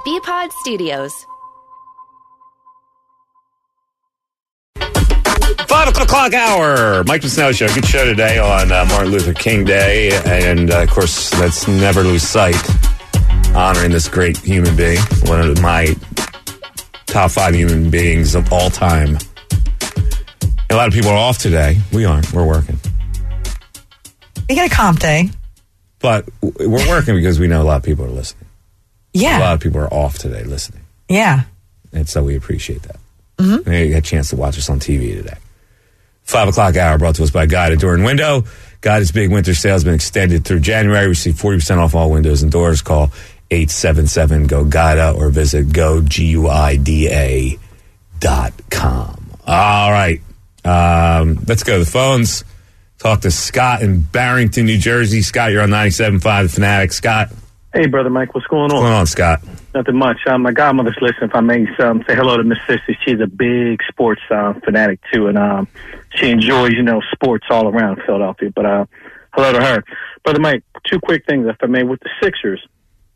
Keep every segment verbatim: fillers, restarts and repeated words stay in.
B-Pod Studios. Five o'clock hour. Mike Snow Show. Good show today on uh, Martin Luther King Day. And, uh, of course, let's never lose sight honoring this great human being. One of my top five human beings of all time. A lot of people are off today. We aren't. We're working. You get a comp day. But we're working because we know a lot of people are listening. Yeah. A lot of people are off today listening. Yeah. And so we appreciate that. Mm-hmm. And you got a chance to watch us on T V today. Five o'clock hour brought to us by Guide Door and Window. Guide's big winter sale has been extended through January. Receive forty percent off all windows and doors. Call eight seven seven, G O, GUIDA or visit go, G U I D A dot com. All right. Um, let's go to the phones. Talk to Scott in Barrington, New Jersey. Scott, you're on ninety-seven point five The Fanatic. Scott. Hey, Brother Mike. What's going on? What's going on, Scott? Nothing much. Um, my godmother's listening. If I may um, say hello to Miss Sister. She's a big sports uh, fanatic, too, and um, she enjoys, you know, sports all around Philadelphia. But uh, hello to her. Brother Mike, two quick things, if I may. With the Sixers,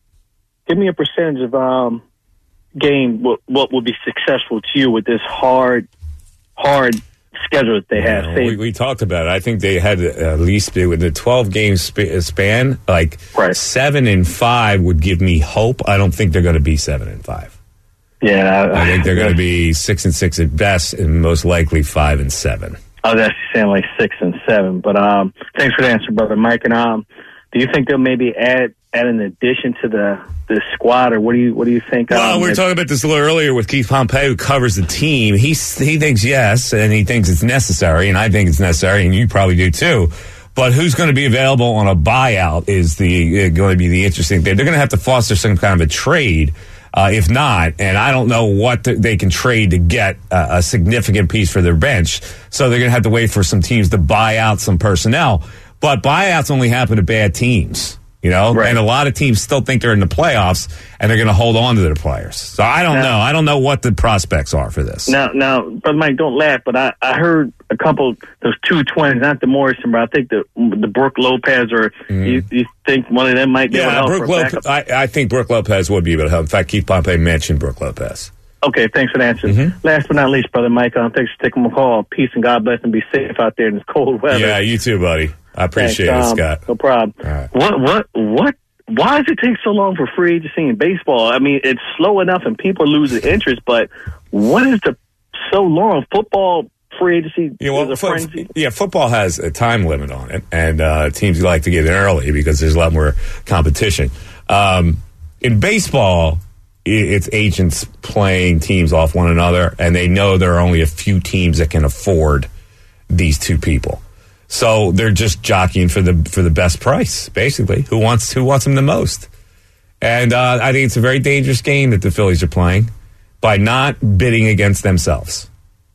give me a percentage of um, game, what, what will be successful to you with this hard, hard schedule that they have. Yeah, we, we talked about it. I think they had at least with the twelve game sp- span, like right. seven and five would give me hope. I don't think they're going to be seven and five. Yeah, I, I think they're going to be six and six at best, and most likely five and seven. I was actually saying like six and seven, but um, thanks for the answer, Brother Mike. And um, do you think they'll maybe add add an addition to the the squad, or what do you what do you think? Well, um, we were talking about this a little earlier with Keith Pompey, who covers the team. He he thinks yes, and he thinks it's necessary, and I think it's necessary, and you probably do too. But who's going to be available on a buyout is the uh, going to be the interesting thing. They're going to have to foster some kind of a trade. Uh, if not, and I don't know what th- they can trade to get uh, a significant piece for their bench. So they're going to have to wait for some teams to buy out some personnel. But buyouts only happen to bad teams, you know? Right. And a lot of teams still think they're in the playoffs, and they're going to hold on to their players. So I don't now, know. I don't know what the prospects are for this. Now, now, Brother Mike, don't laugh, but I, I heard a couple, those two twins, not the Morrison, but I think the the Brooke Lopez, or mm. you, you think one of them might be yeah, able to help? Brooke Lopez, I, I think Brooke Lopez would be able to help. In fact, Keith Pompey mentioned Brooke Lopez. Okay, thanks for the answer. Mm-hmm. Last but not least, Brother Mike, um, thanks for taking my call. Peace and God bless, and be safe out there in this cold weather. Yeah, you too, buddy. I appreciate thanks, it, um, Scott. No problem. Right. What, what, what? Why does it take so long for free agency in baseball? I mean, it's slow enough and people are losing interest, but what is the so long? Football free agency yeah, well, is a fo- frenzy? Yeah, football has a time limit on it, and uh, teams like to get in early because there's a lot more competition. Um, in baseball, it's agents playing teams off one another, and they know there are only a few teams that can afford these two people. So they're just jockeying for the for the best price, basically. Who wants who wants them the most? And uh, I think it's a very dangerous game that the Phillies are playing by not bidding against themselves.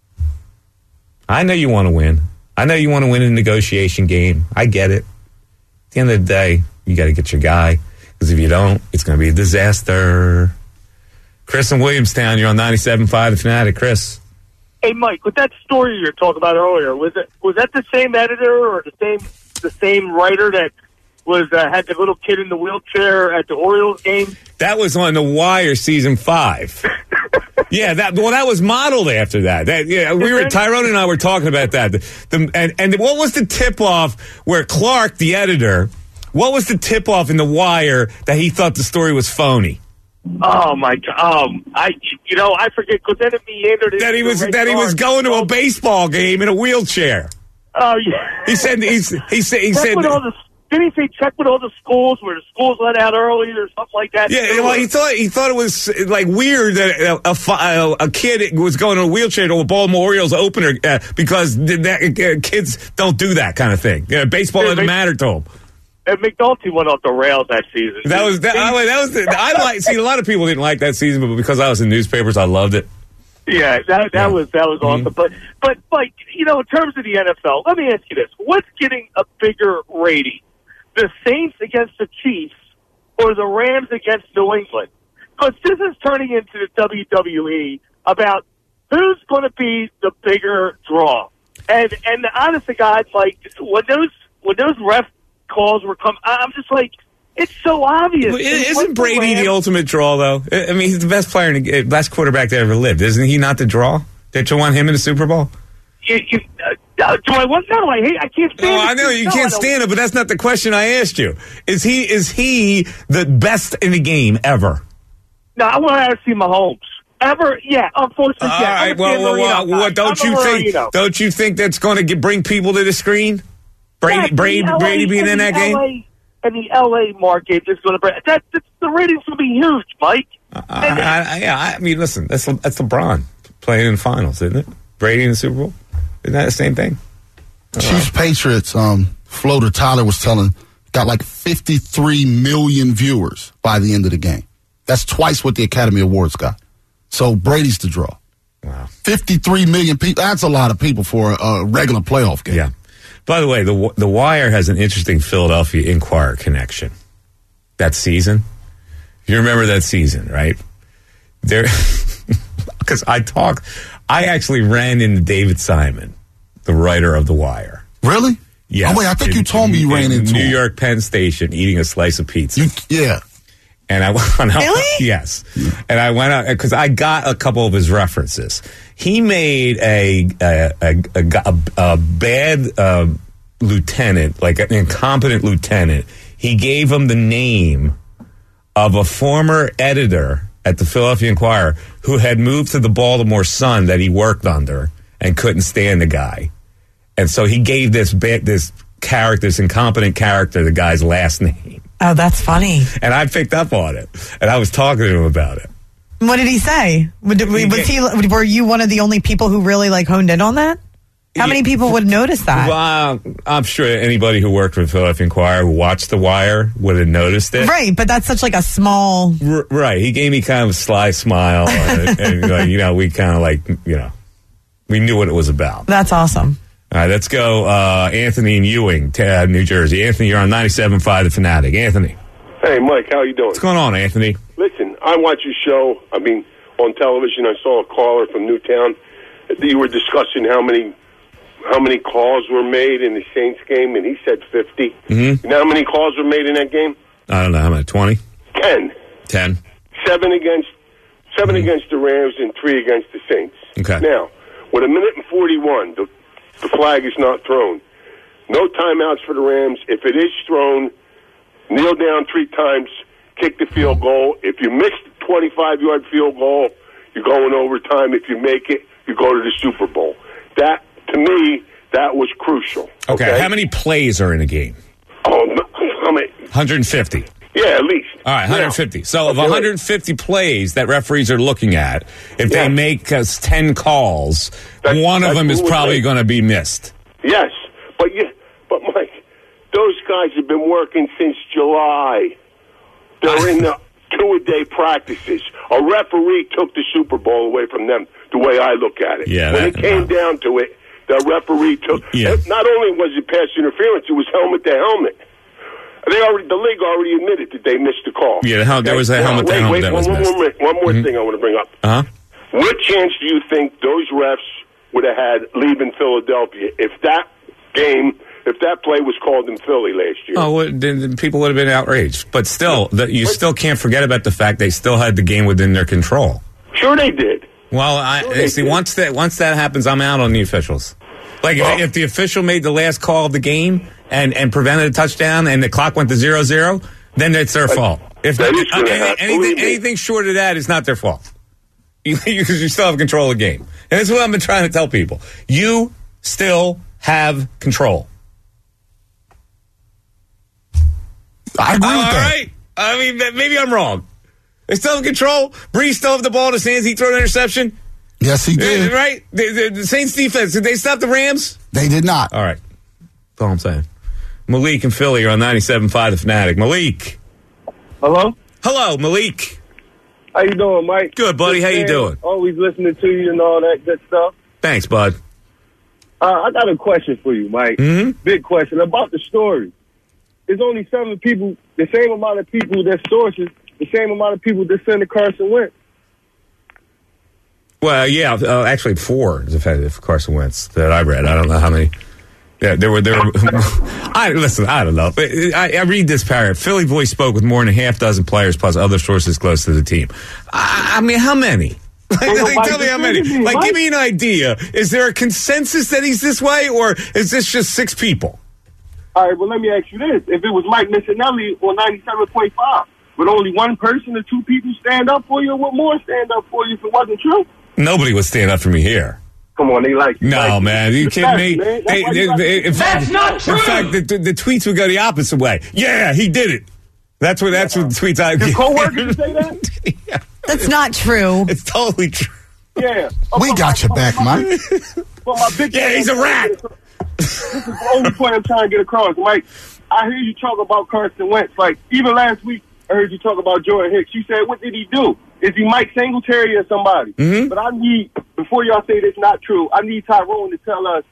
I know you want to win. I know you want to win a negotiation game. I get it. At the end of the day, you got to get your guy, because if you don't, it's going to be a disaster. Chris in Williamstown, you're on ninety-seven point five The Fanatic. Chris. Hey, Mike, with that story you were talking about earlier, was it was that the same editor or the same the same writer that was uh, had the little kid in the wheelchair at the Orioles game? That was on The Wire season five. yeah, that well, that was modeled after that. that yeah, we were Tyrone and I were talking about that. The, the, and and what was the tip off where Clark, the editor, what was the tip off in The Wire that he thought the story was phony? Oh my God! Um, I you know I forget because then it meandered. That he was that he was going to a baseball game in a wheelchair. Oh yeah. He said he's, he said he check said. With all the, didn't he say check with all the schools where the schools let out early or something like that? Yeah, well, he thought he thought it was like weird that a, a, a kid was going in a wheelchair to a Baltimore Orioles opener uh, because that, uh, kids don't do that kind of thing. Yeah, baseball doesn't matter to them. And McNulty went off the rails that season. That was that. I, that was. The, I like. See, a lot of people didn't like that season, but because I was in newspapers, I loved it. Yeah, that that yeah. was that was mm-hmm. awesome. But but like you know, in terms of the N F L, let me ask you this: what's getting a bigger rating, the Saints against the Chiefs, or the Rams against New England? Because this is turning into the W W E about who's going to be the bigger draw. And and honest to God, like when those when those ref calls were coming, I'm just like, It's so obvious. Isn't Brady the ultimate draw, though? I mean, he's the best player, in the, best quarterback that ever lived. Isn't he not the draw? Did you want him in the Super Bowl? You, you, uh, do I want? No, I hate. I can't stand. Oh, it. I know you no, can't stand it, but that's not the question I asked you. Is he is he the best in the game ever? No, I want to see Mahomes. Ever? Yeah, unfortunately. All yeah. right. Well, well, well, well, don't I'm you think? Marino. Don't you think that's going to get, bring people to the screen? Brady, yeah, Brady, L A, Brady being in that L A, game. And the L A market is going to bring that. That's, the ratings will be huge, Mike. Uh, I, I, yeah, I mean, listen, that's that's LeBron playing in the finals, isn't it? Brady in the Super Bowl, isn't that the same thing? Chiefs Patriots. Um, Floater Tyler was telling got like fifty-three million viewers by the end of the game. That's twice what the Academy Awards got. So Brady's the draw. Wow, fifty-three million people. That's a lot of people for a, a regular playoff game. Yeah. By the way, the the Wire has an interesting Philadelphia Inquirer connection. That season, you remember that season, right? There, because I talked, I actually ran into David Simon, the writer of the Wire. Really? Yeah. Oh wait, I think in, you told me you ran into New him. York Penn Station eating a slice of pizza. You, yeah. And I went out. Really? Yes. And I went out because I got a couple of his references. He made a a, a, a, a bad uh, lieutenant, like an incompetent lieutenant. He gave him the name of a former editor at the Philadelphia Inquirer who had moved to the Baltimore Sun that he worked under and couldn't stand the guy. And so he gave this bad, this character, this incompetent character, the guy's last name. Oh, that's funny. And I picked up on it, and I was talking to him about it. What did he say? Was he? Were you one of the only people who really like honed in on that? How many people would notice that? Well, I'm sure anybody who worked with Philadelphia Inquirer who watched The Wire would have noticed it. Right, but that's such like a small. R- right, he gave me kind of a sly smile, and, and like, you know, we kind of like, you know, we knew what it was about. That's awesome. All right, let's go. Uh, Anthony in Ewing, uh, New Jersey. Anthony, you're on ninety-seven point five The Fanatic. Anthony. Hey, Mike, how you doing? What's going on, Anthony? Listen, I watch your show. I mean, on television, I saw a caller from Newtown. You were discussing how many how many calls were made in the Saints game, and he said fifty. Mm-hmm. You know how many calls were made in that game? I don't know. How many? twenty? Ten. Ten. Seven against, seven mm-hmm. against the Rams and three against the Saints. Okay. Now, with a minute and forty-one, the The flag is not thrown. No timeouts for the Rams. If it is thrown, kneel down three times, kick the field goal. If you miss the twenty-five-yard field goal, you're going overtime. If you make it, you go to the Super Bowl. That, to me, that was crucial. Okay. Okay. How many plays are in a game? Oh, no, how many? one hundred fifty. Yeah, at least. All right, one hundred fifty. Now, so of okay, one hundred fifty plays that referees are looking at, if yeah. they make us ten calls, that's, one of them is probably going to be missed. Yes, but you, but Mike, those guys have been working since July. They're in the two-a-day practices. A referee took the Super Bowl away from them, the way I look at it. Yeah, when that, it came uh, down to it, the referee took... Yeah. Not only was it pass interference, it was helmet to helmet. They already, the league already admitted that they missed the call. Yeah, how, there was a helmet wait, to helmet wait, that one, was one, missed. More, one more Mm-hmm. thing I want to bring up. Uh-huh. What chance do you think those refs would have had leaving Philadelphia if that game, if that play was called in Philly last year? Oh, well, then, then people would have been outraged. But still, the, you still can't forget about the fact they still had the game within their control. Sure they did. Well, I Sure see. did. Once that once that happens, I'm out on the officials. Like if, Oh. if the official made the last call of the game and, and prevented a touchdown, and the clock went to zero zero, then it's their fault. If that the, is gonna anything, happen. anything, Believe me. anything short of that is not their fault. You, you, you still have control of the game, and that's what I've been trying to tell people. You still have control. I agree with All that. right. I mean, maybe I'm wrong. They still have control. Brees still have the ball in his hands. He threw an interception. Yes, he did. Uh, Right? The, the, the Saints defense, did they stop the Rams? They did not. All right. That's all I'm saying. Malik and Philly are on ninety-seven point five The Fanatic. Malik. Hello? Hello, Malik. How you doing, Mike? Good, buddy. How you doing? Always listening to you and all that good stuff. Thanks, bud. Uh, I got a question for you, Mike. Mm-hmm. Big question about the story. There's only seven people, the same amount of people that sources, the same amount of people that send to Carson Wentz. Well, yeah, uh, actually four is effective Carson Wentz that I read. I don't know how many Yeah, there were there. Were, I listen. I don't know. I, I read this paragraph. Philly voice spoke with more than a half dozen players plus other sources close to the team. I, I mean, how many? Like, like, tell me how many. Like, give me an idea. Is there a consensus that he's this way, or is this just six people? All right. Well, let me ask you this: if it was Mike Missinelli on ninety-seven point five, would only one person or two people stand up for you, or would more stand up for you if it wasn't true? Nobody would stand up for me here. Come on, they like you. No, like man. Are you kidding me? They, they, they, they, in fact, That's not true. In fact, the, the, the tweets would go the opposite way. Yeah, he did it. That's what, that's what the tweets I Your co-workers say that? Yeah. That's not true. It's totally true. Yeah. We oh, got my, your back, my, Mike. But my big yeah, he's a rat. This is the only point I'm trying to get across. Mike, I hear you talk about Carson Wentz. Like, even last week, I heard you talk about Jordan Hicks. You said, what did he do? Is he Mike Singletary or somebody? Mm-hmm. But I need, before y'all say this not true, I need Tyrone to tell us,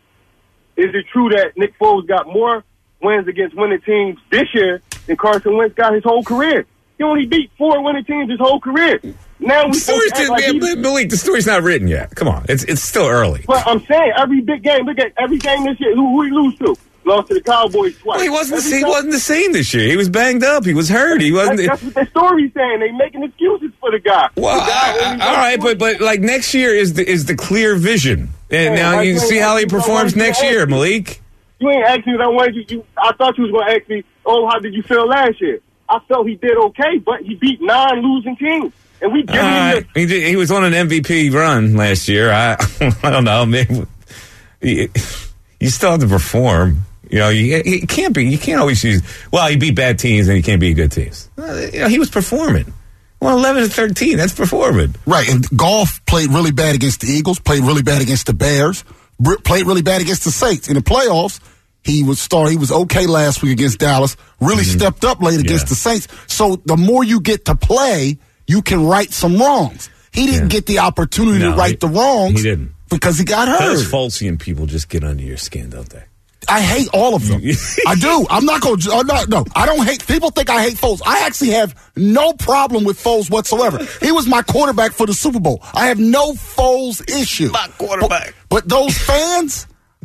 is it true that Nick Foles got more wins against winning teams this year than Carson Wentz got his whole career? He only beat four winning teams his whole career. Now we the story's just, like man, Malik, the story's not written yet. Come on, it's it's still early. But I'm saying every big game. Look at every game this year. Who, who he lose to? Lost to the Cowboys twice. Well, he wasn't. Every He time, wasn't the same this year. He was banged up. He was hurt. He wasn't. That's, that's what the story's saying. They making excuses for the guy. Well, the guy I, all right, but but like next year is the is the clear vision, and yeah, now like, you can see how he performs next year, Malik. You ain't asking me. I wanted you, you. I thought you was going to ask me. Oh, how did you feel last year? I felt he did okay, but he beat nine losing teams. And we giving uh, him he, did, he was on an M V P run last year. I I don't know. Maybe, you, you still have to perform. You know, you, you can't be. You can't always use. Well, he beat bad teams and he can't beat good teams. You know, he was performing. Well, eleven to thirteen. That's performing. Right. And Goff played really bad against the Eagles. Played really bad against the Bears. Played really bad against the Saints in the playoffs. He was start. He was okay last week against Dallas. Really mm-hmm. stepped up late against yeah. the Saints. So the more you get to play, you can right some wrongs. He didn't yeah. get the opportunity no, to right he, the wrongs. He didn't because he got hurt. Those Folesian people just get under your skin, don't they? I hate all of them. I do. I'm not going to. No, no, I don't hate. People think I hate Foles. I actually have no problem with Foles whatsoever. He was my quarterback for the Super Bowl. I have no Foles issue. My quarterback. But, but those fans,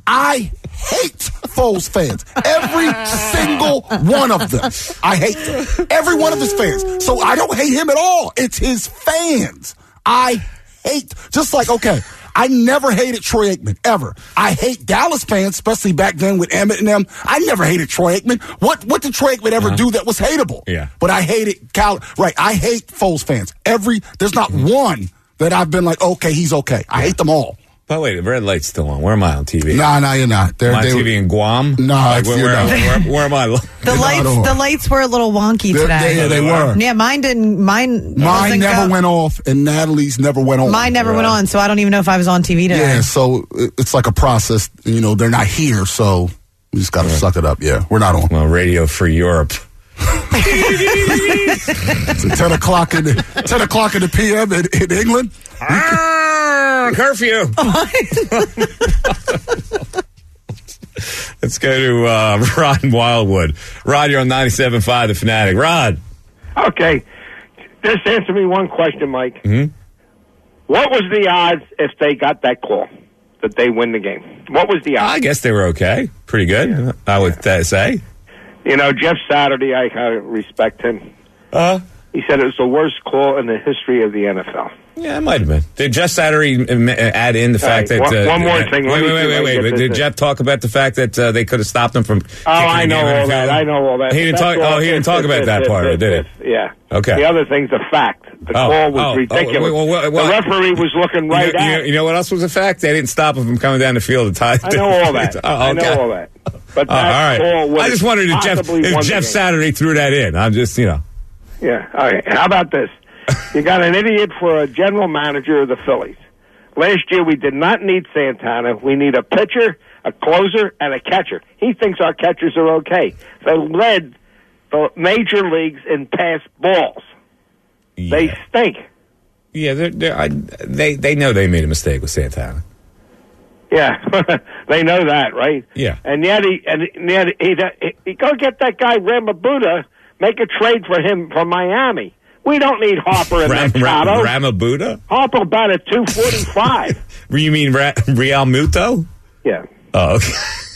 I hate Foles fans. Every single one of them. I hate them. Every one of his fans. So I don't hate him at all. It's his fans. I hate. Just like, okay, I never hated Troy Aikman, ever. I hate Dallas fans, especially back then with Emmett and them. I never hated Troy Aikman. What what did Troy Aikman ever uh-huh. do that was hateable? Yeah. But I hated Cal. Right, I hate Foles fans. Every There's not mm-hmm. one that I've been like, okay, he's okay. I yeah. hate them all. But wait, the red light's still on. Where am I on T V? No, nah, no, nah, you're not. They're, am I on T V in Guam? No, like, where, you're where, not. Where, where, where am I? The lights, the lights were a little wonky They're, today. They, yeah, they were. Yeah, mine didn't. Mine, mine never go. went off, and Natalie's never went on. Mine never right. went on, so I don't even know if I was on T V today. Yeah, so it's like a process. You know, they're not here, so we just got to yeah. suck it up. Yeah, we're not on. Well, Radio Free Europe. It's at ten o'clock in the ten o'clock in the P M in, in England. Ah, curfew. Let's go to uh, Rod in Wildwood. Rod, you're on ninety-seven point five, The Fanatic. Rod. Okay. Just answer me one question, Mike. Mm-hmm. What was the odds if they got that call that they win the game? What was the odds? I guess they were okay. Pretty good, yeah. I would uh, say. You know, Jeff Saturday, I kind of respect him. Uh, he said it was the worst call in the history of the N F L. Yeah, it might have been. Did Jeff Saturday add in the All fact right, that... One, uh, one more uh, thing. Wait, wait, wait, wait. wait. Did in. Jeff talk about the fact that uh, they could have stopped him from... Oh, I know all that. I know all that. He didn't talk, oh, he didn't talk about that part of it, did he? Yeah. Okay. The other thing's a fact. The oh, call was oh, ridiculous. Oh, well, well, well, the referee was looking right you know, at you know, you know what else was a fact? They didn't stop him from coming down the field to tie... I know all that. oh, okay. I know all that. But that oh, all right. call was I just wondered if Jeff, if Jeff Saturday threw that in. I'm just, you know... Yeah. All right. How about this? You got an idiot for a general manager of the Phillies. Last year, we did not need Santana. We need a pitcher, a closer, and a catcher. He thinks our catchers are okay. They led the major leagues in pass balls. Yeah. They stink. Yeah, they're, they're, I, they they know they made a mistake with Santana. Yeah, they know that, right? Yeah. And yet he and yet he, he, he go get that guy Ramabuda, make a trade for him from Miami. We don't need Harper and Ram, Machado. Ram, Ramabuda? Harper about a two forty-five. You mean Ra- Real Muto? Yeah. Oh, okay.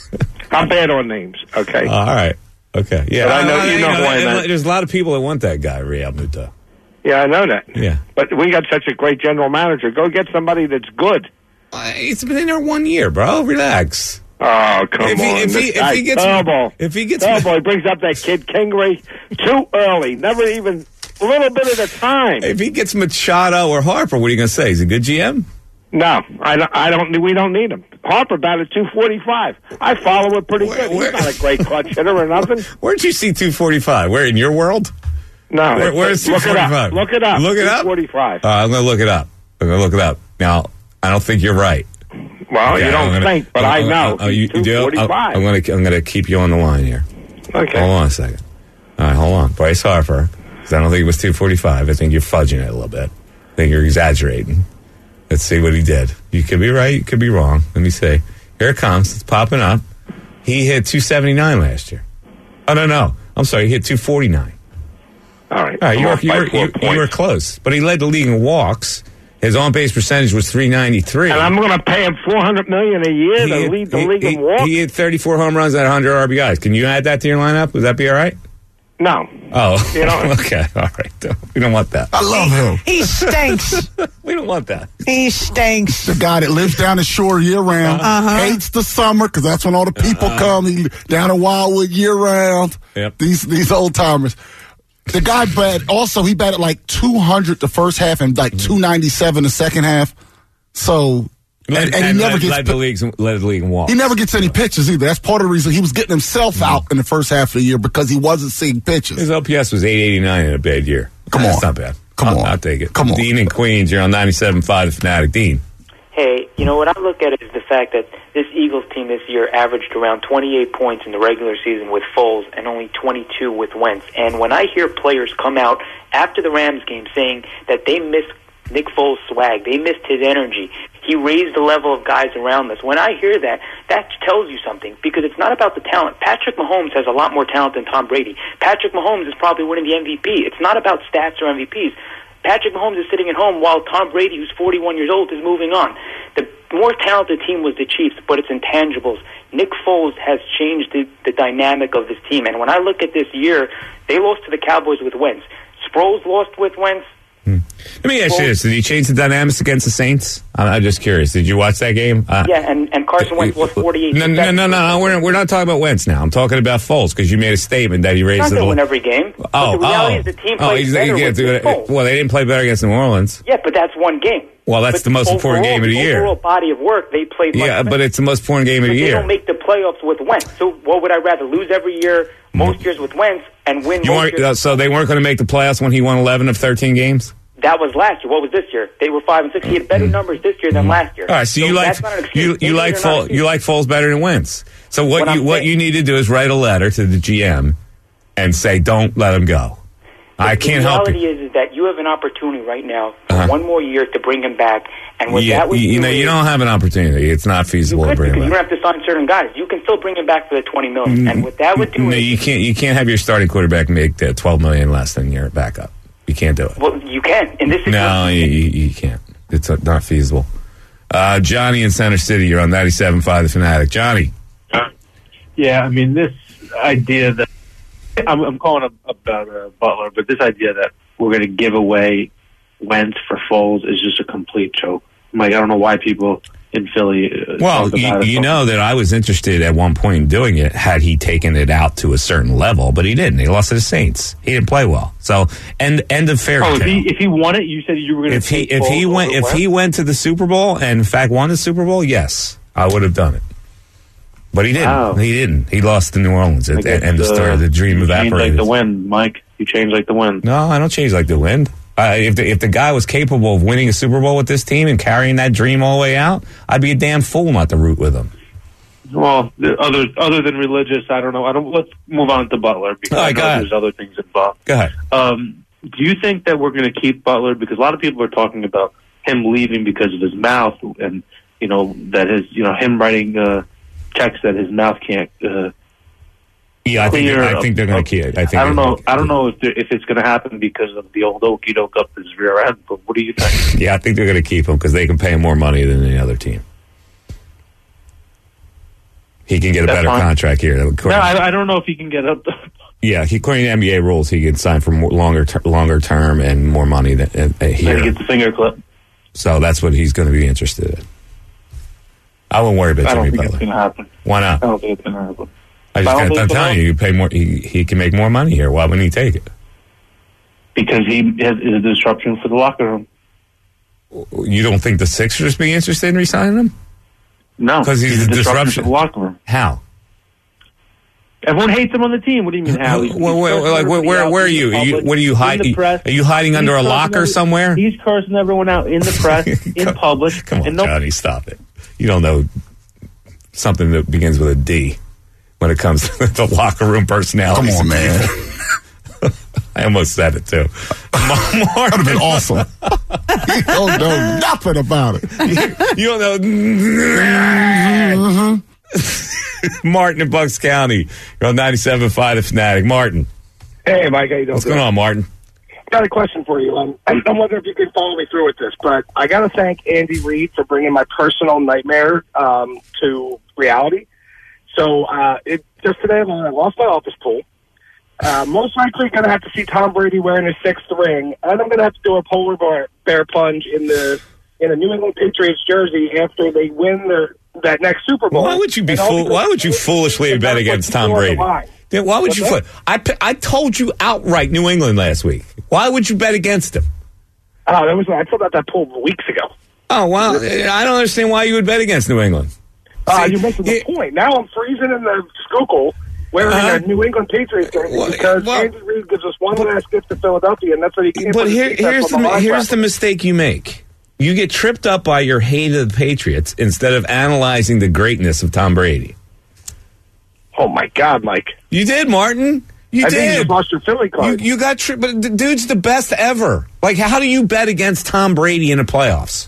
I'm bad on names. Okay. Uh, all right. Okay. Yeah. But I know you know who I meant. There's a lot of people that want that guy, Real Muto. Yeah, I know that. Yeah. But we got such a great general manager. Go get somebody that's good. Uh, he's been in there one year, bro. Relax. Oh, come If he- on. if he- This if guy's he gets- terrible. if he gets- terrible. He brings up that kid Kingery too early. Never even a little bit at a time. If he gets Machado or Harper, what are you going to say? He's a good G M? No, I don't. I don't. We don't need him. Harper batted two forty-five. I follow it pretty Where- good. where- He's not a great clutch hitter or nothing. Where'd you see two forty-five? Where, in your world? No, Where, where's look it up. two forty-five? Look it up. Look it up? two forty-five. Uh, I'm going to look it up. I'm going to look it up. Now, I don't think you're right. Well, Okay, you don't I'm gonna- think, but I'm- I know. I'm- you, you do? I'm, two forty-five. I'm going to I'm going to keep you on the line here. Okay. Hold on a second. All right, hold on. Bryce Harper, because I don't think it was two forty-five. I think you're fudging it a little bit. I think you're exaggerating. Let's see what he did. You could be right. You could be wrong. Let me see. Here it comes. It's popping up. He hit two seventy-nine last year. Oh, no, no. I'm sorry. He hit two forty-nine. All right. All right, I'm you were, off you, by were, four you, you points. were close. But he led the league in walks. His on-base percentage was three ninety-three. And I'm going to pay him four hundred million dollars a year He to hit- lead the he- league he- in walks? He hit thirty-four home runs at one hundred R B Is. Can you add that to your lineup? Would that be all right? No. Oh, You know- okay. All right. We don't want that. I love him. He stinks. We don't want that. He stinks. The guy that lives down the shore year round, Uh-huh. hates the summer because that's when all the people come. He down in Wildwood year round. Yep. These these old timers. The guy batted also he batted like two hundred the first half and like two ninety-seven the second half. So and, and he never led, gets led the league, led the league in walks. he never gets any pitches either. That's part of the reason he was getting himself out in the first half of the year because he wasn't seeing pitches. His O P S was eight eighty-nine in a bad year. Come That's on. not bad. Come I'll, on. I'll take it. Come on. Dean and Queens, you're on ninety-seven point five The Fanatic. Dean. Hey, you know what I look at is the fact that this Eagles team this year averaged around twenty-eight points in the regular season with Foles and only twenty-two with Wentz. And when I hear players come out after the Rams game saying that they miss Nick Foles' swag, they missed his energy, he raised the level of guys around us. When I hear that, that tells you something because it's not about the talent. Patrick Mahomes has a lot more talent than Tom Brady. Patrick Mahomes is probably winning the M V P. It's not about stats or M V Ps. Patrick Mahomes is sitting at home while Tom Brady, who's forty-one years old, is moving on. The more talented team was the Chiefs, but it's intangibles. Nick Foles has changed the, the dynamic of this team. And when I look at this year, they lost to the Cowboys with Wentz. Sproles lost with Wentz. Let me ask you this. Did he change the dynamics against the Saints? I'm, I'm just curious. Did you watch that game? Uh, Yeah, and, and Carson Wentz lost forty-eight. No, no, no, no, no. We're, we're not talking about Wentz now. I'm talking about Foles because you made a statement that he raised Not the going to win every game. Oh, but the reality oh. is the team oh, plays he's- better he with can't do Nick it. Foles. Well, they didn't play better against New Orleans. Yeah, but that's one game. Well, that's But the most important overall- game of the year. Overall body of work, they played much Yeah, better. but it's the most important game of But the they year. don't make the playoffs with Wentz. So what would I rather, lose every year, most years with Wentz, and win You most weren't, years? uh, so they weren't going to make the playoffs when he won eleven of thirteen games? That was last year. What was this year? They were five and six. He had better numbers this year than last year. All right, so, you that's like not an excuse. you, Maybe you like they're not an Foles, excuse. you like Foles better than Wentz. So what, What you I'm what saying- you need to do is write a letter to the G M and say don't let him go. I can't help The reality you. is, is that you have an opportunity right now for Uh-huh. one more year to bring him back. And what Yeah, that would you, you do know you is- don't have an opportunity. It's not You feasible to could, bring because him you back. don't have to sign certain guys. You can still bring him back for the twenty million. And what that would do No, is, you can't. You can't have your starting quarterback make uh, twelve million less than your backup. You can't do it. well, you can. In this No, you, situation, you, you can't. It's uh, not feasible. Uh, Johnny in Center City, you're on ninety-seven point five The Fanatic. Johnny. Yeah, I mean, this idea that I'm, I'm calling ab- about uh, Butler, but this idea that we're going to give away Wentz for Foles is just a complete joke. I'm like, I don't know why people in Philly. Uh, Well, talk you, about it. you know that I was interested at one point in doing it had he taken it out to a certain level, but he didn't. He lost to the Saints. He didn't play well. So end end of fairy Oh, if tale. he if he won it, you said you were going to. If he if he went if he went to the Super Bowl and in fact won the Super Bowl, yes, I would have done it. But he didn't. Wow. He didn't. He lost to New Orleans. At, at end of story. The dream you changed evaporated. like the wind, Mike. You changed like the wind. No, I don't change like the wind. Uh, if the if the guy was capable of winning a Super Bowl with this team and carrying that dream all the way out, I'd be a damn fool not to root with him. Well, the other other than religious, I don't know. I don't. Let's move on to Butler because All right, I go know ahead. there's other things involved. Go ahead. Um, do you think that we're going to keep Butler? Because a lot of people are talking about him leaving because of his mouth, and you know that his, you know, him writing uh, checks that his mouth can't. Uh, Yeah, I think clear I think they're going to keep it. I think I don't they're know. gonna- I don't know if there, if it's going to happen because of the old okey doke up his rear end. But what do you think? Yeah, I think they're going to keep him because they can pay him more money than any other team. He can get a That's better fine. contract here. No, I, I don't know if he can get up. Yeah, he, according to N B A rules, he can sign for more, longer ter- longer term and more money than uh, uh, here. He gets the finger clip. So that's what he's going to be interested in. I wouldn't worry about I don't Jimmy think Butler. it's going to happen. Why not? I don't think it's going to happen. I I just don't got think done it's telling gonna you, you pay more. He, he can make more money here. Why wouldn't he take it? Because he is a disruption for the locker room. You don't think the Sixers be interested in re-signing him? No, because he's, he's a a disruption disruption. for the locker room. How? Everyone hates him on the team. What do you mean how? He's, Well, he's where, cursing like, where, everybody where, out where are in the you? Are you? public, What are you in the hiding? press. Are you hiding He's under a cursing locker every- somewhere? He's cursing everyone out in the press, in public. Come on, and no, Johnny, stop it. You don't know something that begins with a D when it comes to the locker room personality. Come on, man. I almost said it too. That would have been awesome. You don't know nothing about it. You don't know. Mm-hmm. Martin in Bucks County. You're on ninety-seven point five The Fanatic. Martin. Hey, Mike, how you doing? What's going on, Martin? Got a question for you. Um, I'm wondering if you can follow me through with this, but I got to thank Andy Reid for bringing my personal nightmare um, to reality. So uh, it, just today, when I lost my office pool, uh, most likely going to have to see Tom Brady wearing his sixth ring, and I'm going to have to do a polar bear, bear plunge in the in a New England Patriots jersey after they win their that next Super Bowl. Why would you be And all fool? because Why would you foolishly bet against Tom Brady? Yeah, why would you? Fool? I I told you outright New England last week. Why would you bet against him? Oh, that was I filled out that pool weeks ago. Oh well, I don't understand why you would bet against New England. Uh, you're missing the point. Now I'm freezing in the Schuylkill wearing Uh-huh. a New England Patriots jersey because Andy Reid gives us one last gift to Philadelphia, and that's what he can't. But put here, his defense here's on the line here's for. the mistake you make. You get tripped up by your hate of the Patriots instead of analyzing the greatness of Tom Brady. Oh my God, Mike! You did, Martin. You I did. think you just lost your Philly card. You, you got tripped, but the dude's the best ever. Like, how do you bet against Tom Brady in the playoffs?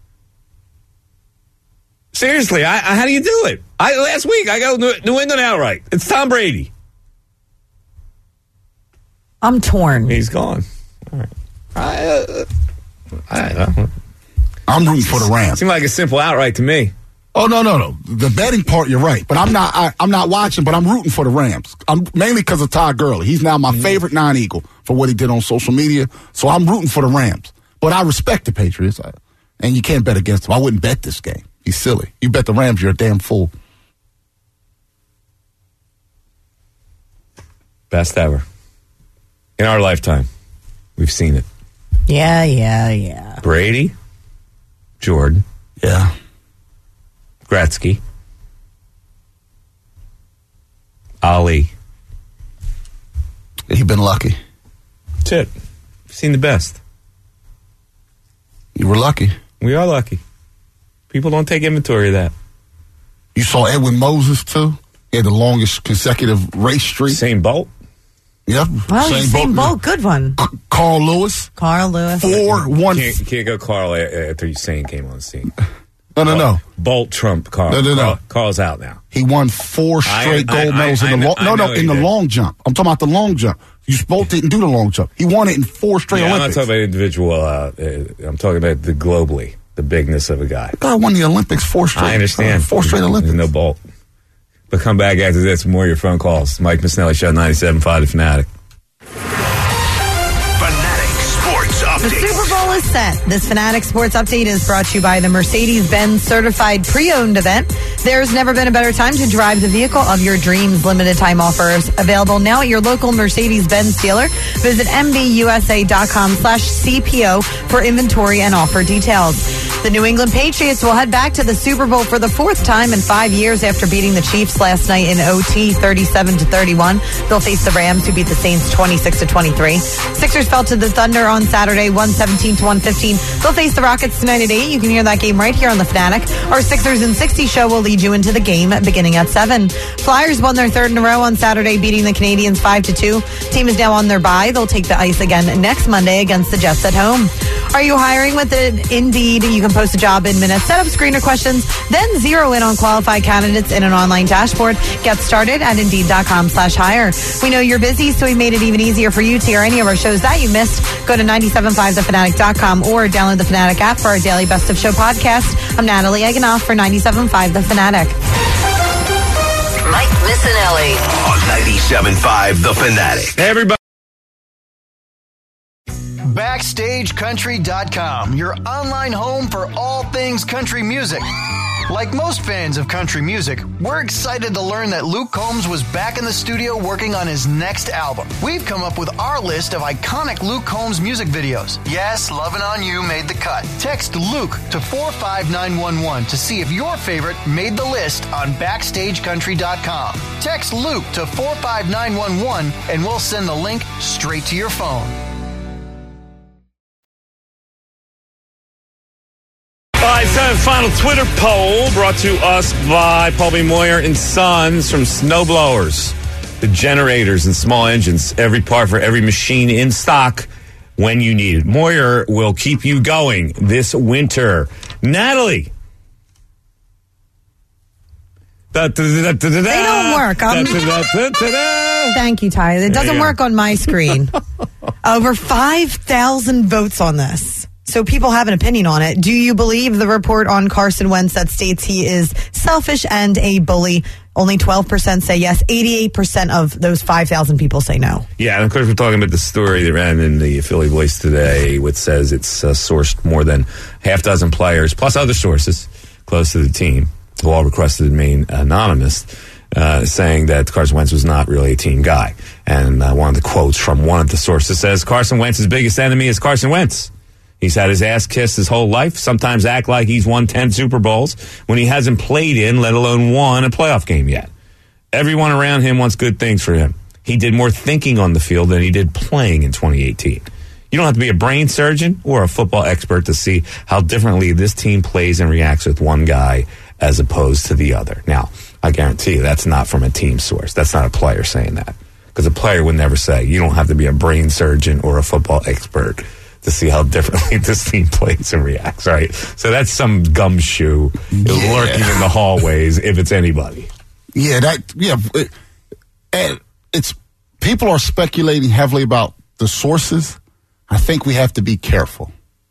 Seriously, I, I, how do you do it? I last week I got New, New England outright. It's Tom Brady. I'm torn. He's gone. All right. I, uh, I don't know. I'm rooting for the Rams. Seemed like a simple outright to me. Oh no, no, no! The betting part, you're right, but I'm not. I, I'm not watching, but I'm rooting for the Rams. I'm mainly because of Todd Gurley. He's now my favorite non-Eagle for what he did on social media. So I'm rooting for the Rams, but I respect the Patriots, I, and you can't bet against them. I wouldn't bet this game. He's silly. You bet the Rams, you're a damn fool. Best ever in our lifetime. We've seen it. Yeah, yeah, yeah. Brady, Jordan, yeah, Gretzky, Ali. You've been lucky. That's it. We've seen the best. You were lucky. We are lucky. People don't take inventory of that. You saw Edwin Moses too. He had the longest consecutive race streak. Same boat. Yep. Well, same, same boat. boat. Good one. C- Carl Lewis. Carl Lewis. Four, one. Can't, can't go Carl after Usain came on the scene. No, no, no. Bolt Trump Carl. No, no, no. Carl, Carl's out now. He won four straight I- I- gold I- medals I in the know- long. No, I no, know in he the did. long jump. I'm talking about the long jump. You both didn't do the long jump. He won it in four straight Yeah, I'm not Olympics. talking about individual. Uh, uh, I'm talking about the globally, the bigness of a guy. The guy won the Olympics four straight. I understand. uh, four straight Olympics. There's no Bolt. But come back after this. More of your phone calls. Mike Misnelli Show, ninety-seven point five The Fanatic. Fanatic Sports The Update. Super Bowl is set. This Fanatic Sports Update is brought to you by the Mercedes-Benz Certified Pre-Owned event. There's never been a better time to drive the vehicle of your dreams. Limited time offers available now at your local Mercedes-Benz dealer. Visit mbusa.com slash CPO for inventory and offer details. The New England Patriots will head back to the Super Bowl for the fourth time in five years after beating the Chiefs last night in O T thirty-seven to thirty-one. They'll face the Rams, who beat the Saints twenty-six to twenty-three. Sixers fell to the Thunder on Saturday, one seventeen to one fifteen. They'll face the Rockets tonight at eight. You can hear that game right here on the Fanatic. Our Sixers in sixty show will lead you into the game beginning at seven. Flyers won their third in a row on Saturday, beating the Canadians five to two. Team is now on their bye. They'll take the ice again next Monday against the Jets at home. Are you hiring with it? Indeed. You can post a job in minutes, set up screener questions, then zero in on qualified candidates in an online dashboard. Get started at Indeed.com slash hire. We know you're busy, so we made it even easier for you to hear any of our shows that you missed. Go to nine seven five the fanatic dot com or download the Fanatic app for our daily Best of Show podcast. I'm Natalie Eganoff for ninety-seven point five The Fanatic. Mike Missanelli. On ninety-seven point five The Fanatic. Hey, everybody. Backstage Country dot com, your online home for all things country music. Like most fans of country music, we're excited to learn that Luke Combs was back in the studio working on his next album. We've come up with our list of iconic Luke Combs music videos. Yes, Lovin' On You made the cut. Text Luke to four five nine one one to see if your favorite made the list on Backstage Country dot com. Text Luke to four five nine one one and we'll send the link straight to your phone. All right, so final Twitter poll brought to us by Paul B. Moyer and Sons from snowblowers, the generators and small engines, every part for every machine in stock when you need it. Moyer will keep you going this winter. Natalie. They don't work. Um, Thank you, Ty. It doesn't work on my screen. Over five thousand votes on this. So people have an opinion on it. Do you believe the report on Carson Wentz that states he is selfish and a bully? Only twelve percent say yes. eighty-eight percent of those five thousand people say no. Yeah, and of course we're talking about the story that ran in the Philly Voice today, which says it's uh, sourced more than half dozen players, plus other sources close to the team, who all requested to remain anonymous, uh, saying that Carson Wentz was not really a team guy. And uh, one of the quotes from one of the sources says, Carson Wentz's biggest enemy is Carson Wentz. He's had his ass kissed his whole life, sometimes act like he's won ten Super Bowls when he hasn't played in, let alone won, a playoff game yet. Everyone around him wants good things for him. He did more thinking on the field than he did playing in twenty eighteen. You don't have to be a brain surgeon or a football expert to see how differently this team plays and reacts with one guy as opposed to the other. Now, I guarantee you that's not from a team source. That's not a player saying that. Because a player would never say, you don't have to be a brain surgeon or a football expert to see how differently this team plays and reacts, right? So that's some gumshoe yeah. lurking in the hallways, if it's anybody. Yeah, that yeah, it, and it's people are speculating heavily about the sources. I think we have to be careful.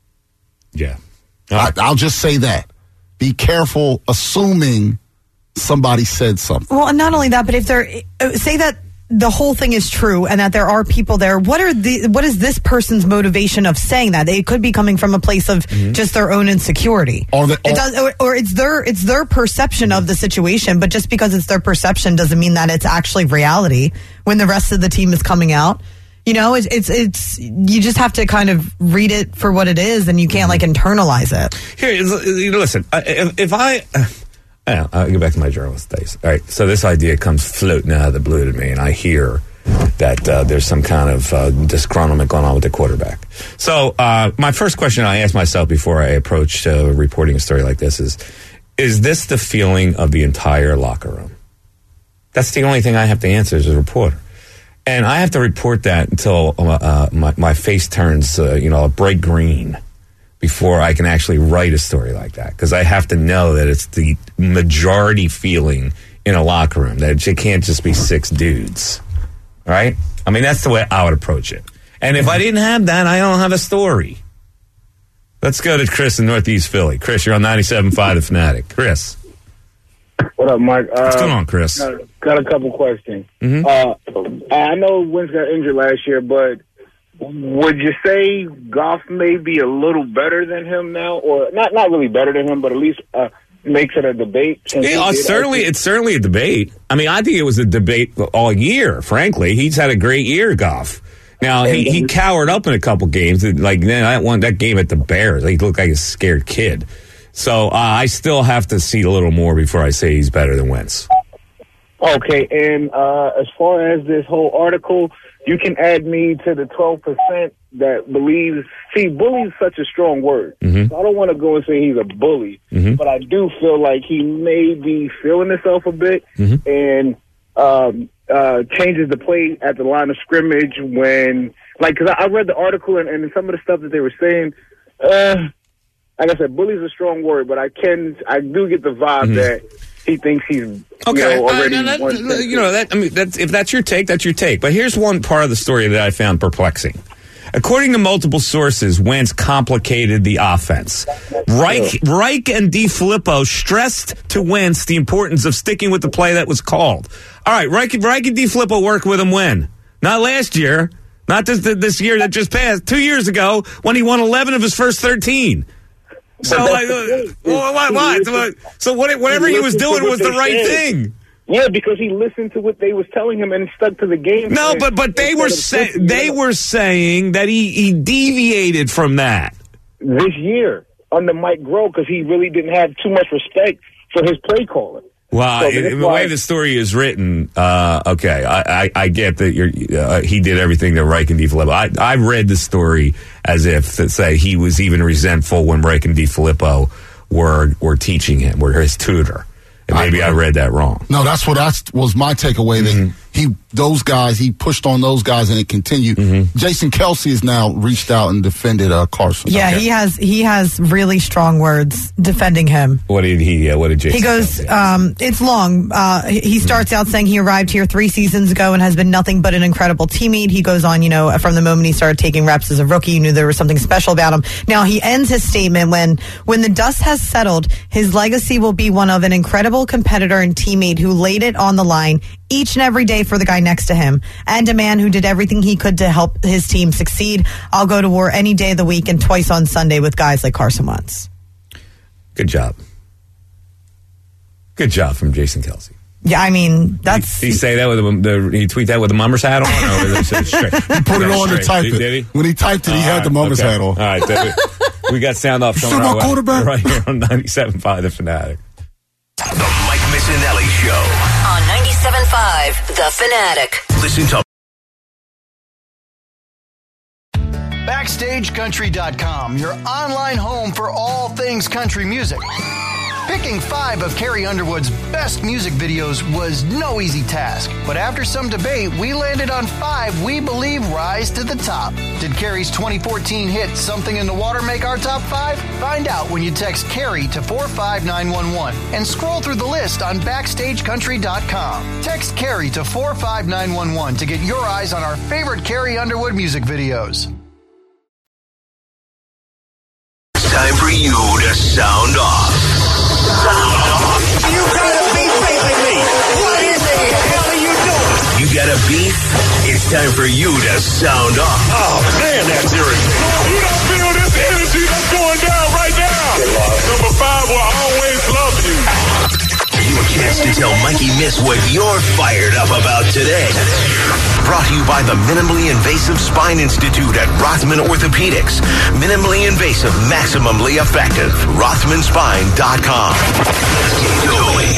Yeah, I, I'll just say that: be careful assuming somebody said something. Well, and not only that, but if they're say that the whole thing is true and that there are people there, what are the what is this person's motivation of saying that? It could be coming from a place of mm-hmm. just their own insecurity. Or, the, or, it does, or, or it's their it's their perception of the situation, but just because it's their perception doesn't mean that it's actually reality when the rest of the team is coming out. You know, it's it's, it's you just have to kind of read it for what it is, and you can't like internalize it. Here, listen, if, if I Yeah, I'll go back to my journalist days. All right, so this idea comes floating out of the blue to me, and I hear that uh, there's some kind of uh, disgruntlement going on with the quarterback. So uh, my first question I ask myself before I approach uh, reporting a story like this is, is this the feeling of the entire locker room? That's the only thing I have to answer as a reporter. And I have to report that until uh, my, my face turns, uh, you know, a bright green before I can actually write a story like that. Because I have to know that it's the majority feeling in a locker room, that it can't just be six dudes. Right? I mean, that's the way I would approach it. And if I didn't have that, I don't have a story. Let's go to Chris in Northeast Philly. Chris, you're on ninety-seven point five The Fanatic. Chris. What up, Mike? Uh, What's going on, Chris? Got, got a couple questions. Mm-hmm. Uh, I know Wentz got injured last year, but would you say Goff may be a little better than him now, or not? Not really better than him, but at least uh, makes it a debate. Yeah, it's certainly, it's certainly a debate. I mean, I think it was a debate all year. Frankly, he's had a great year, Goff. Now he, he cowered up in a couple games. Like that one, that game at the Bears, he looked like a scared kid. So uh, I still have to see a little more before I say he's better than Wentz. Okay, and uh, as far as this whole article, you can add me to the twelve percent that believes. See, bully is such a strong word. Mm-hmm. So I don't want to go and say he's a bully, mm-hmm. but I do feel like he may be feeling himself a bit mm-hmm. and um, uh, changes the play at the line of scrimmage when, like, because I, I read the article and, and some of the stuff that they were saying. Uh, like I said, bully is a strong word, but I can, I do get the vibe mm-hmm. that he thinks he's okay. You know, already. Uh, no, that, you know that. I mean, that's, if that's your take, that's your take. But here's one part of the story that I found perplexing. According to multiple sources, Wentz complicated the offense. Reich, Reich and DiFilippo stressed to Wentz the importance of sticking with the play that was called. All right, Reich, Reich and DiFilippo worked with him when? Not last year. Not this, this year that just passed. Two years ago when he won eleven of his first thirteen. So, like, uh, well, what, what? So what, whatever he, he was doing was the right said. thing. Yeah, because he listened to what they was telling him and stuck to the game. No, but but they were say, they were saying that he, he deviated from that this year under Mike Groh because he really didn't have too much respect for his play calling. Well, so it, the way the story is written, uh, okay, I, I, I get that you're, uh, he did everything that Reich and DiFilippo. I, I read the story as if to say he was even resentful when Reich and DiFilippo were were teaching him, were his tutor. And maybe I, I read that wrong. No, that's what I, was my takeaway. Mm-hmm. That he, those guys, he pushed on those guys, and it continued. Mm-hmm. Jason Kelce has now reached out and defended uh, Carson. Yeah, okay. he has. He has really strong words defending him. What did he? Uh, what did Jason? He goes. Um, it's long. Uh, he starts out saying he arrived here three seasons ago and has been nothing but an incredible teammate. He goes on, you know, from the moment he started taking reps as a rookie, you knew there was something special about him. Now he ends his statement when, when the dust has settled, his legacy will be one of an incredible competitor and teammate who laid it on the line each and every day for the guy next to him, and a man who did everything he could to help his team succeed. I'll go to war any day of the week and twice on Sunday with guys like Carson Wentz. Good job. Good job from Jason Kelce. Yeah, I mean, that's... Did he say that with the, the he tweet that with the Mummer's hat on? Or was it straight? He put it on to type it. Did he? When he typed it, he All had right, the Mummer's okay. hat on. All right, David. We got sound off coming our way right here on ninety-seven point five The Fanatic. The Mike Missinelli Show on ninety-seven point five The Fanatic. Listen to Backstage Country dot com, your online home for all things country music. Picking five of Carrie Underwood's best music videos was no easy task, but after some debate, we landed on five we believe rise to the top. Did Carrie's twenty fourteen hit Something in the Water make our top five? Find out when you text Carrie to four five nine one one and scroll through the list on Backstage Country dot com. Text Carrie to four five nine one one to get your eyes on our favorite Carrie Underwood music videos. time for you to sound off. Sound off. You got a beef facing me. What in the hell are you doing? You got a beef? It's time for you to sound off. Oh, man, that's irritating. You don't feel this energy that's going down right now. Number five will always love you. Your chance to tell Mikey Miss what you're fired up about today. Brought to you by the Minimally Invasive Spine Institute at Rothman Orthopedics. Minimally invasive, maximally effective. Rothman Spine dot com. Let's get going.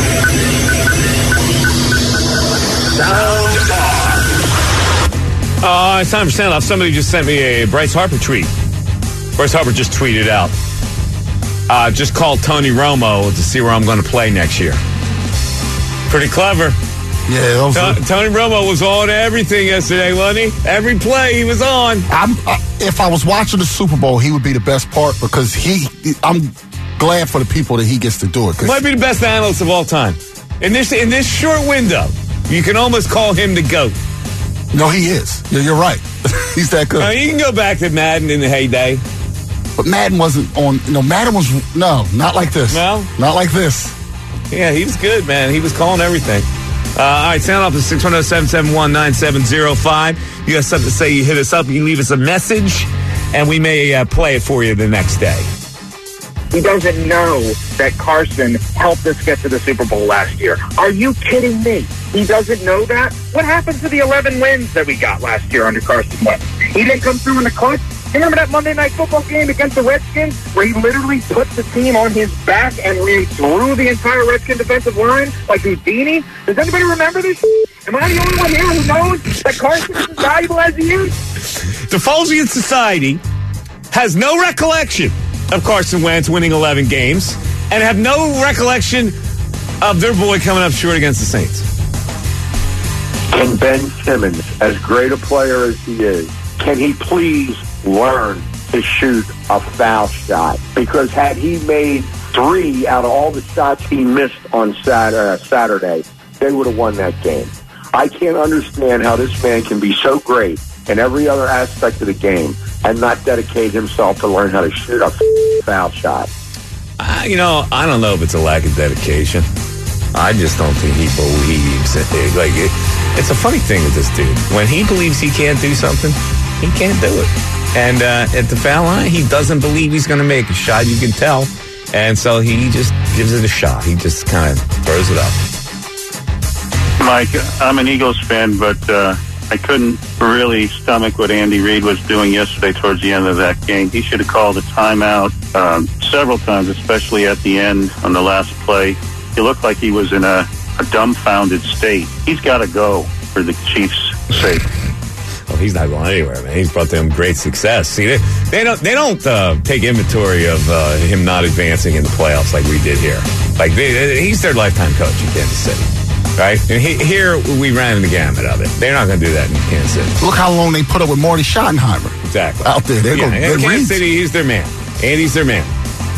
Sound off. Uh, it's time for sound off. Somebody just sent me a Bryce Harper tweet. Bryce Harper just tweeted out. Uh, just called Tony Romo to see where I'm going to play next year. Pretty clever. Yeah, T- Tony Romo was on everything yesterday, wasn't he? Every play he was on. I'm, uh, if I was watching the Super Bowl, he would be the best part because he. I'm glad for the people that he gets to do it. Might be the best analyst of all time. In this in this short window, you can almost call him the GOAT. No, he is. You're, you're right. He's that good. Uh, you can go back to Madden in the heyday. But Madden wasn't on, you know, Madden was, no, not like this. No? Not like this. Yeah, he was good, man. He was calling everything. Uh, all right, sound off at six one zero, seven seven one, nine seven zero five. You got something to say, you hit us up, you leave us a message, and we may uh, play it for you the next day. He doesn't know that Carson helped us get to the Super Bowl last year. Are you kidding me? He doesn't know that? What happened to the eleven wins that we got last year under Carson Wentz? He didn't come through in the clutch. You remember that Monday Night Football game against the Redskins where he literally put the team on his back and ran through the entire Redskin defensive line like Houdini? Does anybody remember this? Am I the only one here who knows that Carson is as valuable as he is? The Folesian Society has no recollection of Carson Wentz winning eleven games and have no recollection of their boy coming up short against the Saints. Can Ben Simmons, as great a player as he is, can he please learn to shoot a foul shot? Because had he made three out of all the shots he missed on Saturday, they would have won that game. I can't understand how this man can be so great in every other aspect of the game and not dedicate himself to learn how to shoot a foul shot? Uh, you know, I don't know if it's a lack of dedication. I just don't think he believes it. Like, it, it's a funny thing with this dude. When he believes he can't do something, he can't do it. And uh, at the foul line, he doesn't believe he's going to make a shot. You can tell. And so he just gives it a shot. He just kind of throws it up. Mike, I'm an Eagles fan, but uh, I couldn't really stomach what Andy Reid was doing yesterday towards the end of that game. He should have called a timeout um, several times, especially at the end on the last play. He looked like he was in a, a dumbfounded state. He's got to go for the Chiefs' sake. Well, he's not going anywhere, man. He's brought them great success. See, they, they don't they don't uh, take inventory of uh, him not advancing in the playoffs like we did here. Like they, they, he's their lifetime coach in Kansas City, right? And he, here we ran the gamut of it. They're not going to do that in Kansas City. Look how long they put up with Marty Schottenheimer. Exactly. Out there, they're yeah, going. In Kansas Kansas City, he's their man. Andy's their man.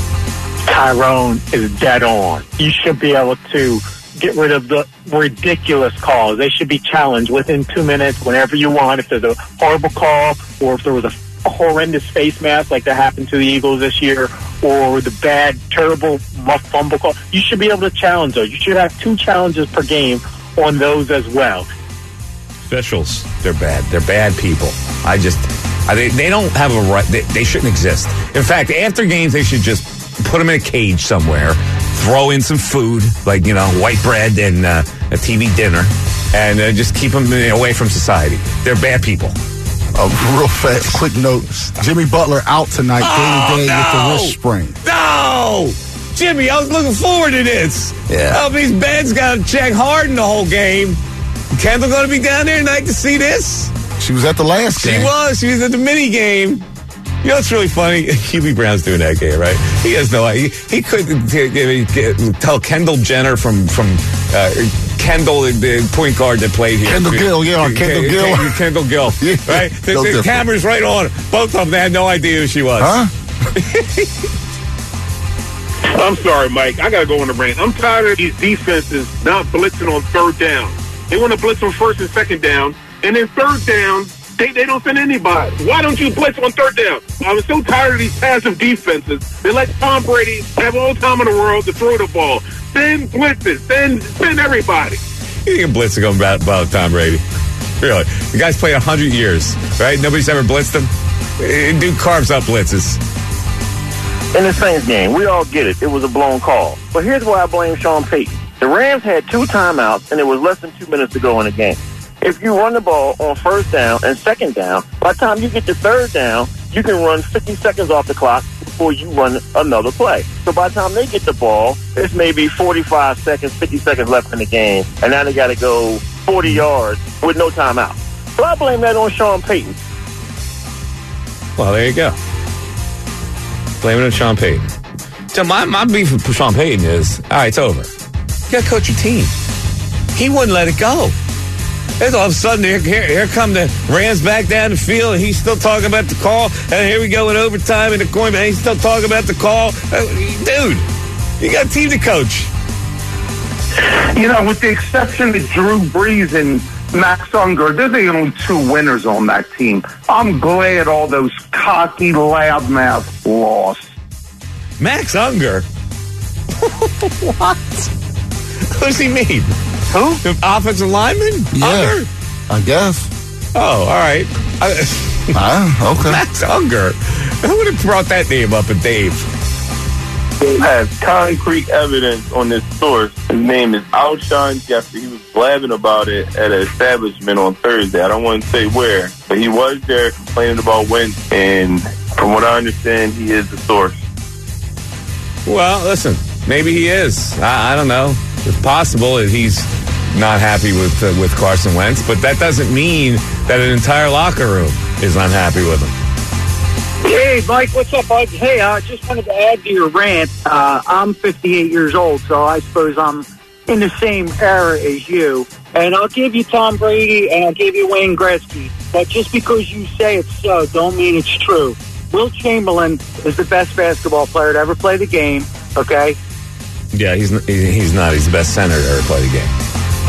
Tyrone is dead on. You should be able to get rid of the ridiculous calls. They should be challenged within two minutes whenever you want. If there's a horrible call or if there was a, a horrendous face mask like that happened to the Eagles this year or the bad, terrible muff fumble call, you should be able to challenge those. You should have two challenges per game on those as well. Officials, they're bad. They're bad people. I just, I, they, they don't have a right, they, they shouldn't exist. In fact, after games, they should just put them in a cage somewhere, throw in some food, like, you know, white bread and uh, a T V dinner, and uh, just keep them away from society. They're bad people. A real fast, quick note. Jimmy Butler out tonight, oh, day to day no! with the wrist sprain. No! Jimmy, I was looking forward to this. Yeah. Oh, these Ben's got to check Harden the whole game. Kendall going to be down there tonight to see this? She was at the last game. She was. She was at the mini game. You know what's really funny? Hubie Brown's doing that game, right? He has no idea. He, he couldn't tell Kendall Jenner from from uh, Kendall, the point guard that played here. Kendall Gill, yeah, Kendall Gill. Kendall Gill, right? The, no the camera's right on. Both of them, they had no idea who she was. Huh? I'm sorry, Mike. I got to go on the rant. I'm tired of these defenses not blitzing on third down. They want to blitz on first and second down, and then third down, They, they don't send anybody. Why don't you blitz on third down? I was so tired of these passive defenses. They let Tom Brady have all the time in the world to throw the ball. Send blitzes. Send, send everybody. You think a blitz is going about, about Tom Brady? Really? The guy's played one hundred years, right? Nobody's ever blitzed him. Dude carves up blitzes. In the Saints game, we all get it. It was a blown call. But here's why I blame Sean Payton. The Rams had two timeouts, and it was less than two minutes to go in the game. If you run the ball on first down and second down, by the time you get to third down, you can run fifty seconds off the clock before you run another play. So by the time they get the ball, it's maybe forty-five seconds, fifty seconds left in the game, and now they got to go forty yards with no timeout. So I blame that on Sean Payton. Well, there you go. Blame it on Sean Payton. So my, my beef with Sean Payton is, all right, it's over. You got to coach your team. He wouldn't let it go. And all of a sudden, here, here, here come the Rams back down the field, and he's still talking about the call. And here we go in overtime in the coin, and he's still talking about the call. Uh, dude, you got a team to coach. You know, with the exception of Drew Brees and Max Unger, they're the only two winners on that team. I'm glad all those cocky loudmouths lost. Max Unger? What? What does he mean? Who? The offensive lineman? Yeah, Unger? I guess. Oh, all right. uh, okay. Max Unger. Who would have brought that name up? And Dave? They have concrete evidence on this source. His name is Alshon Jeffrey. He was blabbing about it at an establishment on Thursday. I don't want to say where, but he was there complaining about Wentz, and from what I understand, he is the source. Well, listen, maybe he is. I, I don't know. It's possible that he's not happy with uh, with Carson Wentz, but that doesn't mean that an entire locker room is unhappy with him. Hey, Mike, what's up, bud? Hey, I uh, just wanted to add to your rant. Uh, I'm fifty-eight years old, so I suppose I'm in the same era as you. And I'll give you Tom Brady and I'll give you Wayne Gretzky. But just because you say it's so, don't mean it's true. Wilt Chamberlain is the best basketball player to ever play the game, okay? Yeah, he's not, he's not. He's the best center to ever play the game.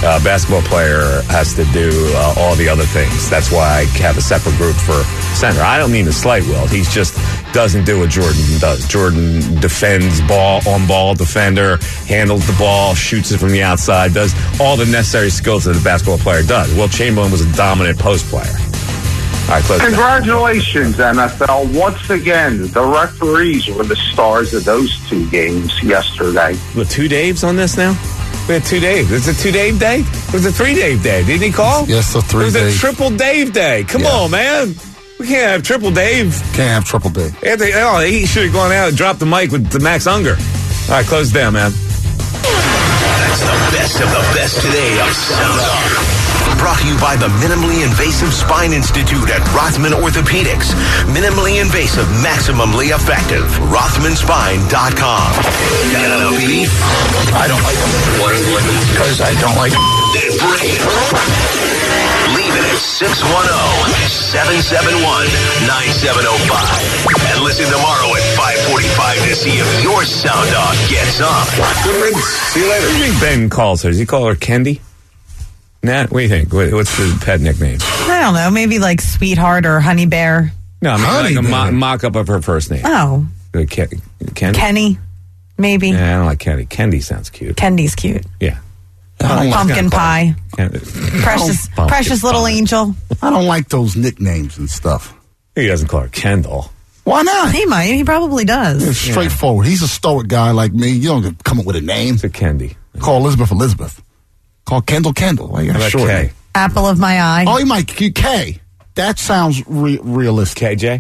Uh, basketball player has to do uh, all the other things. That's why I have a separate group for center. I don't mean to slight Wilt. He just doesn't do what Jordan does. Jordan defends ball, on-ball defender, handles the ball, shoots it from the outside, does all the necessary skills that a basketball player does. Wilt Chamberlain was a dominant post player. All right, close Congratulations, N F L. Once again, the referees were the stars of those two games yesterday. With two Daves on this now? We had two Daves. It's a two Dave day? It was a three Dave day. Didn't he call? Yes, a three It was Dave. a triple Dave day. Come Yeah. on, man. We can't have triple Dave. Can't have triple Dave. Anthony, oh, he should have gone out and dropped the mic with the Max Unger. All right, close down, man. That's the best of the best today of Sound Off. Brought to you by the Minimally Invasive Spine Institute at Rothman Orthopedics. Minimally invasive, maximally effective. Rothman Spine dot com. Got a beef? I don't like them. Because I don't like them. Then bring it. Leave it at six one zero, seven seven one, nine seven zero five. And listen tomorrow at five forty-five to see if your sound dog gets up. See you later. What do you think Ben calls her? Does he call her Kendi? Nat, what do you think? What- What's the pet nickname? I don't know. Maybe like Sweetheart or Honey Bear. No, I mean Honey like a mo- Bear. mock-up of her first name. Oh, Uh, Ken- Kendi? Kenny. Maybe. Yeah, I don't like Kendi. Kendi sounds cute. Kendy's cute. Yeah. I don't like Pumpkin pie. Kendi. Precious, Pumpkin precious little pie. angel. I don't like those nicknames and stuff. He doesn't call her Kendall. Why not? He might. He probably does. It's straightforward. He's a stoic guy like me. You don't come up with a name. It's a Kendi. Call Elizabeth Elizabeth. Call Kendall Kendall. Why you How got about short K? name? Apple of my eye. Oh, he might K. That sounds re- realistic. K J?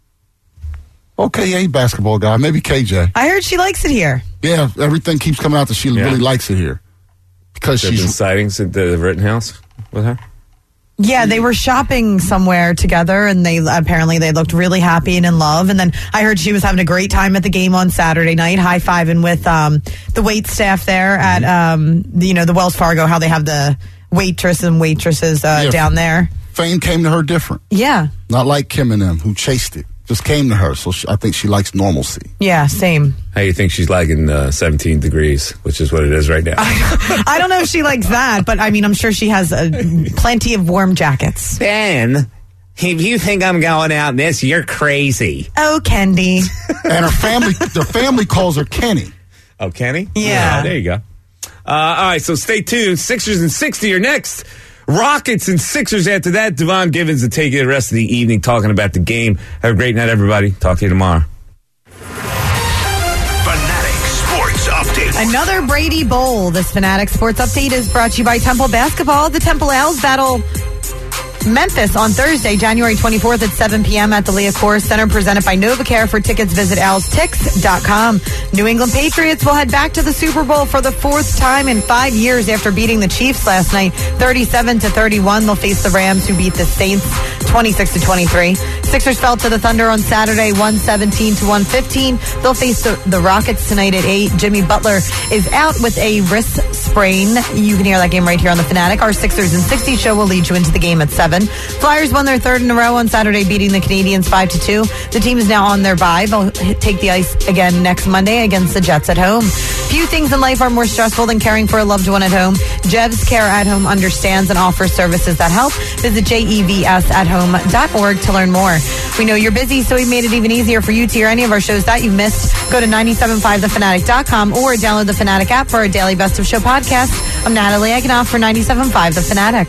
Okay, yeah, he basketball guy. Maybe K J. I heard she likes it here. Yeah, everything keeps coming out that she Yeah. really likes it here because There's been she's. sightings at the Rittenhouse with her? Yeah, they were shopping somewhere together, and they apparently they looked really happy and in love. And then I heard she was having a great time at the game on Saturday night, high fiving with um, the wait staff there at um, the, you know the Wells Fargo. How they have the waitress and waitresses uh, Yeah. down there. Fame came to her different. Yeah, Not like Kim and them who chased it. Just came to her. So she, I think she likes normalcy. yeah, same. How you think she's liking uh, seventeen degrees, which is what it is right now? I don't know if she likes that, but I mean, I'm sure she has uh, plenty of warm jackets. Ben, if you think I'm going out in this, you're crazy. Oh, Kendi. And her family, their family calls her Kenny. Oh, Kenny? Yeah. Oh, there you go. Uh, all right, so stay tuned. Sixers and sixty are next. Rockets and Sixers after that. Devon Givens will take you the rest of the evening talking about the game. Have a great night, everybody. Talk to you tomorrow. Fanatic Sports Update. Another Brady Bowl. This Fanatic Sports Update is brought to you by Temple Basketball. The Temple Owls battle Memphis on Thursday, January twenty-fourth at seven p.m. at the Liacouras Center, presented by NovaCare. For tickets, visit owls tix dot com. New England Patriots will head back to the Super Bowl for the fourth time in five years after beating the Chiefs last night, thirty-seven to thirty-one. They'll face the Rams, who beat the Saints twenty-six to twenty-three. Sixers fell to the Thunder on Saturday, one seventeen to one fifteen. They'll face the, the Rockets tonight at eight. Jimmy Butler is out with a wrist sprain. You can hear that game right here on the Fanatic. Our Sixers and sixty show will lead you into the game at seven. Flyers won their third in a row on Saturday, beating the Canadians five to two. The team is now on their bye. They'll take the ice again next Monday against the Jets at home. Few things in life are more stressful than caring for a loved one at home. Jev's Care at Home understands and offers services that help. Visit J E V S at home dot org to learn more. We know you're busy, so we made it even easier for you to hear any of our shows that you missed. Go to nine seven five the fanatic dot com or download the Fanatic app for our daily Best of Show podcast. I'm Natalie Eganoff for ninety-seven point five The Fanatic.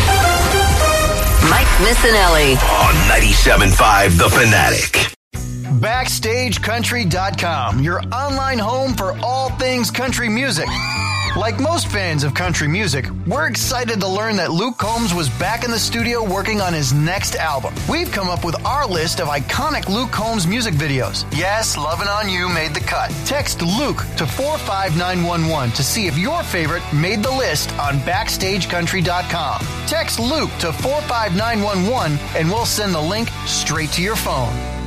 Mike Missinelli. On ninety-seven point five The Fanatic. Backstage Country dot com, your online home for all things country music. Like most fans of country music, we're excited to learn that Luke Combs was back in the studio working on his next album. We've come up with our list of iconic Luke Combs music videos. Yes, Lovin' On You made the cut. Text Luke to four five nine one one to see if your favorite made the list on Backstage Country dot com. Text Luke to four five nine one one and we'll send the link straight to your phone.